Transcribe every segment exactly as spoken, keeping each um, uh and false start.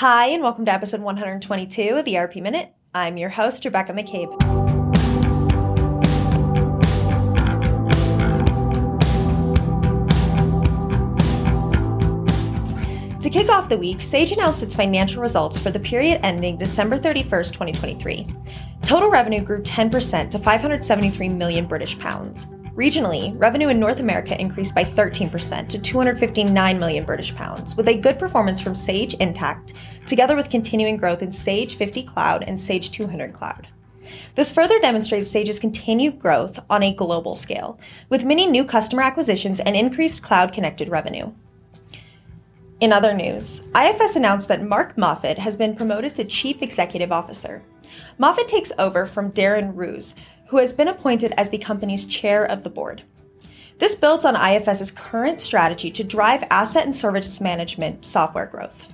Hi, and welcome to episode one hundred twenty-two of the E R P Minute. I'm your host, Rebecca McCabe. To kick off the week, Sage announced its financial results for the period ending December thirty-first, twenty twenty-three. Total revenue grew ten percent to five hundred seventy-three million British pounds. Regionally, revenue in North America increased by thirteen percent to two hundred fifty-nine million British pounds, with a good performance from Sage Intacct, together with continuing growth in Sage fifty Cloud and Sage two hundred Cloud. This further demonstrates Sage's continued growth on a global scale, with many new customer acquisitions and increased cloud-connected revenue. In other news, I F S announced that Mark Moffett has been promoted to Chief Executive Officer. Moffett takes over from Darren Roos, who has been appointed as the company's chair of the board. This builds on I F S's current strategy to drive asset and service management software growth.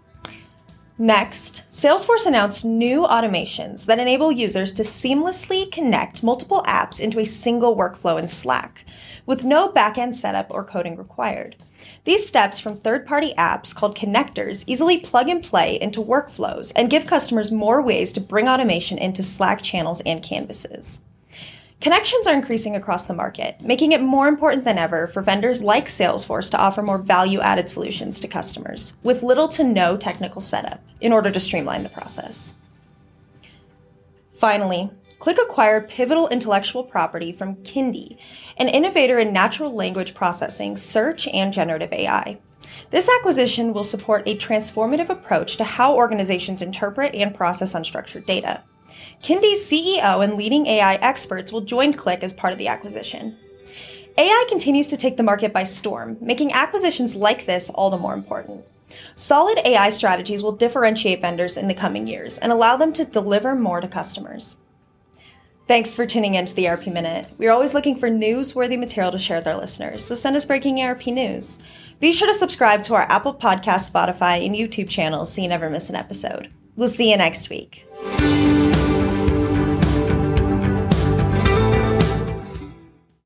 Next, Salesforce announced new automations that enable users to seamlessly connect multiple apps into a single workflow in Slack, with no backend setup or coding required. These steps from third-party apps called connectors easily plug and play into workflows and give customers more ways to bring automation into Slack channels and canvases. Connections are increasing across the market, making it more important than ever for vendors like Salesforce to offer more value-added solutions to customers, with little to no technical setup, in order to streamline the process. Finally, Qlik acquired pivotal intellectual property from Kyndi, an innovator in natural language processing, search, and generative A I. This acquisition will support a transformative approach to how organizations interpret and process unstructured data. Kyndi's C E O and leading A I experts will join Qlik as part of the acquisition. A I continues to take the market by storm, making acquisitions like this all the more important. Solid A I strategies will differentiate vendors in the coming years and allow them to deliver more to customers. Thanks for tuning in to the E R P Minute. We're always looking for newsworthy material to share with our listeners, so send us breaking E R P news. Be sure to subscribe to our Apple Podcast, Spotify, and YouTube channels so you never miss an episode. We'll see you next week.